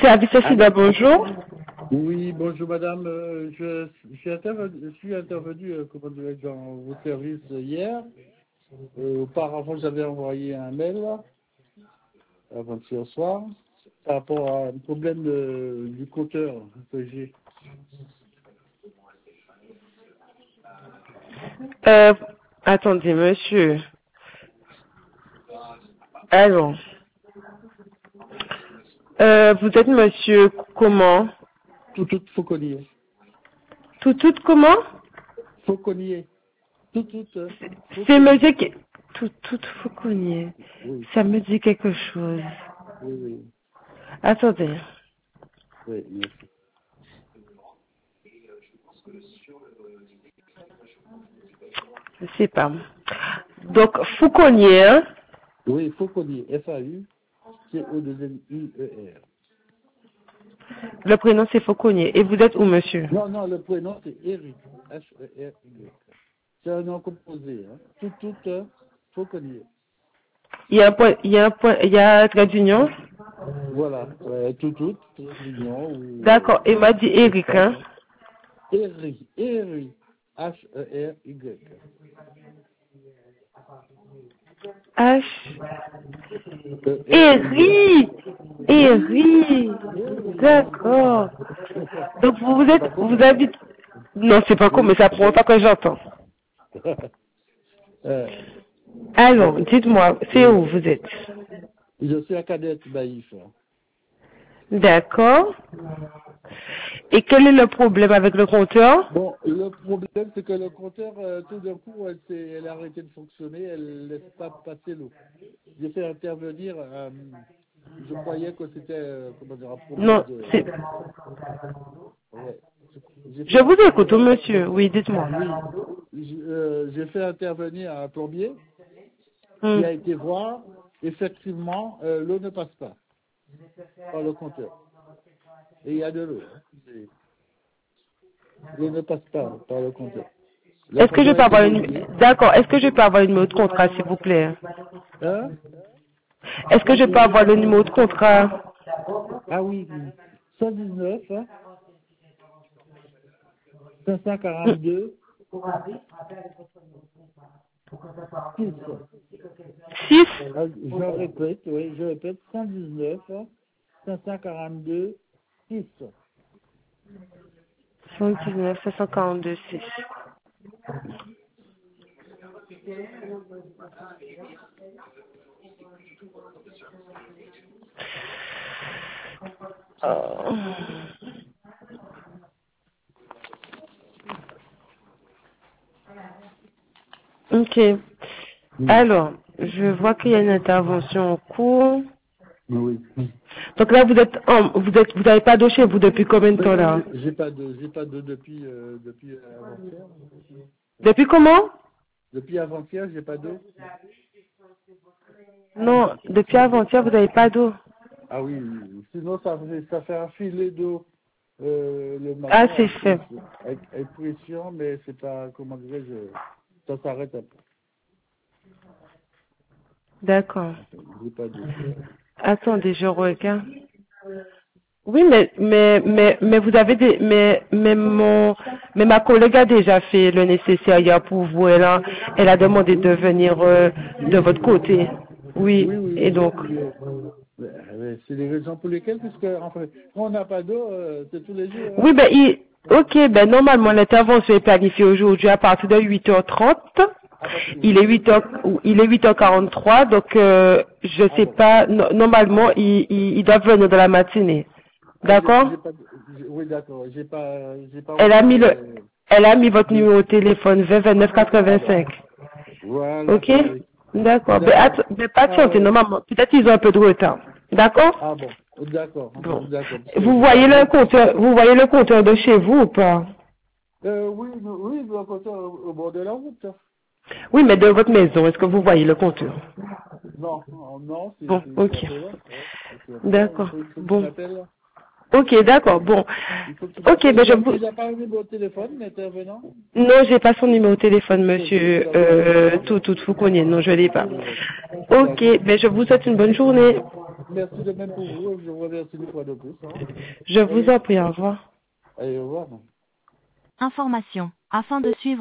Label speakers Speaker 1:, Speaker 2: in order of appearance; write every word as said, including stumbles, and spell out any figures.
Speaker 1: Service Sida, bonjour.
Speaker 2: Oui, bonjour madame. Euh, je, je suis intervenu, je suis intervenu euh, comment dirais-je, dans vos services euh, hier. Euh, auparavant, j'avais envoyé un mail là, avant-hier soir, par rapport à un problème de, du compteur que j'ai.
Speaker 1: Euh, attendez, monsieur. Alors, euh, vous êtes monsieur comment?
Speaker 2: Tout, tout, Fauconnier.
Speaker 1: Tout, tout comment?
Speaker 2: Fauconnier. Tout, tout, euh,
Speaker 1: C'est
Speaker 2: Fauconnier.
Speaker 1: monsieur qui... Tout, tout Fauconnier.
Speaker 2: Oui,
Speaker 1: Ça me dit quelque chose.
Speaker 2: oui, oui,
Speaker 1: Attendez.
Speaker 2: oui, merci.
Speaker 1: Je sais pas. Donc, Fauconnier, hein?
Speaker 2: Oui, Fauconnier. F A U C O deux N I E R.
Speaker 1: Le prénom c'est Fauconnier. Et vous êtes où, monsieur?
Speaker 2: Non, non, le prénom c'est Eric. H E R Y. C'est un nom composé, hein. Tout, tout, euh, Fauconnier.
Speaker 1: Il y a un point, il y a un point, il y a un trait d'union?
Speaker 2: Voilà, ouais, tout, tout, tout, l'union, ou,
Speaker 1: D'accord.
Speaker 2: euh,
Speaker 1: Il m'a dit Eric,
Speaker 2: espace,
Speaker 1: hein?
Speaker 2: hein. Eri, Eri, H E R Y.
Speaker 1: H.
Speaker 2: E R Y.
Speaker 1: Eri!
Speaker 2: Oui,
Speaker 1: Eri!
Speaker 2: Eri.
Speaker 1: D'accord. Donc vous vous
Speaker 2: C'est
Speaker 1: êtes,
Speaker 2: pas
Speaker 1: vous
Speaker 2: commun.
Speaker 1: habitez... Non, c'est pas comme, mais
Speaker 2: Oui.
Speaker 1: c'est la première fois que j'entends.
Speaker 2: euh,
Speaker 1: Alors,
Speaker 2: bon,
Speaker 1: dites-moi, c'est où
Speaker 2: oui.
Speaker 1: vous êtes?
Speaker 2: Je suis à Cadette Baïf.
Speaker 1: D'accord. Et quel est le problème avec le compteur?
Speaker 2: Bon, le problème, c'est que le compteur, euh, tout d'un coup, elle, s'est- elle a arrêté de fonctionner, elle laisse pas passer l'eau. J'ai fait intervenir, euh, je croyais que c'était, euh, comment dire, un problème
Speaker 1: Non,
Speaker 2: de...
Speaker 1: c'est...
Speaker 2: Ouais. J'ai
Speaker 1: Je
Speaker 2: fait
Speaker 1: vous écoute, oh,
Speaker 2: intervenir,
Speaker 1: monsieur. Oui, dites-moi.
Speaker 2: oui, j- euh, j'ai fait intervenir un plombier
Speaker 1: Hmm.
Speaker 2: qui a été voir, effectivement, euh, l'eau ne passe pas par le compteur. Et il y a de l'eau. Hein. C'est- L'eau ne passe pas par le compteur. Le
Speaker 1: Est-ce que je
Speaker 2: compteur a
Speaker 1: peux
Speaker 2: été
Speaker 1: avoir une...
Speaker 2: modifié.
Speaker 1: D'accord. Est-ce que je peux avoir le numéro de contrat, s'il vous plaît?
Speaker 2: Hein?
Speaker 1: Est-ce que je peux avoir le numéro de contrat?
Speaker 2: Ah oui, oui. cent dix-neuf, hein, cinq cent quarante-deux, six.
Speaker 1: six
Speaker 2: Ah, je répète, oui, je répète, cent dix-neuf, hein, cinq cent quarante-deux, six.
Speaker 1: cent dix-neuf, cinq cent quarante-deux, six. Oh. Ok.
Speaker 2: Oui,
Speaker 1: Alors, je vois qu'il y a une intervention en cours.
Speaker 2: oui.
Speaker 1: Donc là, vous êtes, en- vous êtes, vous n'avez pas d'eau chez vous depuis combien de
Speaker 2: Ben
Speaker 1: temps
Speaker 2: non,
Speaker 1: là?
Speaker 2: j'ai j'ai pas de, j'ai pas de depuis, euh, depuis euh, avant-hier.
Speaker 1: Depuis comment?
Speaker 2: Depuis avant-hier, j'ai pas d'eau.
Speaker 1: Non, depuis avant-hier, vous n'avez pas d'eau.
Speaker 2: Ah oui, oui. Sinon ça fait, ça fait un filet d'eau euh, le
Speaker 1: Ah,
Speaker 2: matin
Speaker 1: c'est
Speaker 2: avec
Speaker 1: fait.
Speaker 2: pression, avec, avec pression, mais c'est pas, comment dirais-je, ça s'arrête après.
Speaker 1: D'accord.
Speaker 2: J'ai pas d'eau.
Speaker 1: Attendez, je regarde. Oui, mais, mais, mais, mais vous avez des, mais, mais mon, mais ma collègue a déjà fait le nécessaire hier pour vous. Elle a, elle a demandé de
Speaker 2: Oui,
Speaker 1: venir euh, de
Speaker 2: oui,
Speaker 1: votre côté. Oui.
Speaker 2: oui, oui,
Speaker 1: Et
Speaker 2: oui.
Speaker 1: donc.
Speaker 2: j'ai- mais, mais c'est les raisons pour lesquelles, puisque enfin, quand on n'a pas d'eau, euh, c'est tous les jours. Hein.
Speaker 1: Oui, ben, il, ok, ben, normalement, l'intervention est planifiée aujourd'hui à partir de huit heures trente.
Speaker 2: À partir de
Speaker 1: Il est
Speaker 2: huit heures.
Speaker 1: huit heures, il est huit heures quarante-trois, donc, euh, je
Speaker 2: Ah
Speaker 1: sais
Speaker 2: bon.
Speaker 1: pas, no- normalement, ils, ils, ils doivent venir dans la matinée.
Speaker 2: Ah, j'ai
Speaker 1: D'accord?
Speaker 2: j'ai pas, de- j'ai- oui, d'accord. J'ai pas, j'ai pas
Speaker 1: Elle a
Speaker 2: reçu
Speaker 1: mis le,
Speaker 2: de,
Speaker 1: elle a mis votre
Speaker 2: de,
Speaker 1: numéro de téléphone vingt vingt-neuf
Speaker 2: ah bon.
Speaker 1: quatre-vingt-cinq.
Speaker 2: Voilà,
Speaker 1: Ok?
Speaker 2: oui.
Speaker 1: D'accord. Ben,
Speaker 2: D'accord.
Speaker 1: att- ben,
Speaker 2: Ah
Speaker 1: patientez,
Speaker 2: oui.
Speaker 1: normalement. Peut-être qu'ils ont un peu de retard. D'accord?
Speaker 2: Ah bon. D'accord.
Speaker 1: Bon.
Speaker 2: D'accord. Parce que
Speaker 1: Vous
Speaker 2: j'ai pas
Speaker 1: voyez le
Speaker 2: d'eau.
Speaker 1: compteur, vous voyez le compteur de chez vous ou pas?
Speaker 2: Euh, oui, oui, de côté au, au bord de la route.
Speaker 1: Oui, mais de votre maison, est-ce que vous voyez le compteur?
Speaker 2: Non, non, non, c'est
Speaker 1: Bon,
Speaker 2: c'est- c'est un
Speaker 1: ok.
Speaker 2: peu loin. Ouais, c'est un peu loin. Il
Speaker 1: D'accord.
Speaker 2: faut, il faut que tu
Speaker 1: Bon.
Speaker 2: m'appelles.
Speaker 1: Ok, d'accord. Bon.
Speaker 2: Il faut que tu
Speaker 1: Ok,
Speaker 2: m'appelles.
Speaker 1: ben
Speaker 2: Il
Speaker 1: je
Speaker 2: a,
Speaker 1: vous...
Speaker 2: il a pas un numéro de téléphone, l'intervenant.
Speaker 1: Non, j'ai pas son numéro de téléphone,
Speaker 2: C'est c'est
Speaker 1: monsieur.
Speaker 2: ça, voilà.
Speaker 1: Euh,
Speaker 2: Ah
Speaker 1: tout,
Speaker 2: bon.
Speaker 1: tout, vous connaissez. Non, je l'ai pas.
Speaker 2: Ouais.
Speaker 1: Ok,
Speaker 2: D'accord.
Speaker 1: ben je vous souhaite une bonne journée.
Speaker 2: merci de même pour vous. Je vous remercie une fois de plus. Hein.
Speaker 1: Je vous en prie, au revoir.
Speaker 2: Allez, au revoir.
Speaker 3: Information. Afin de suivre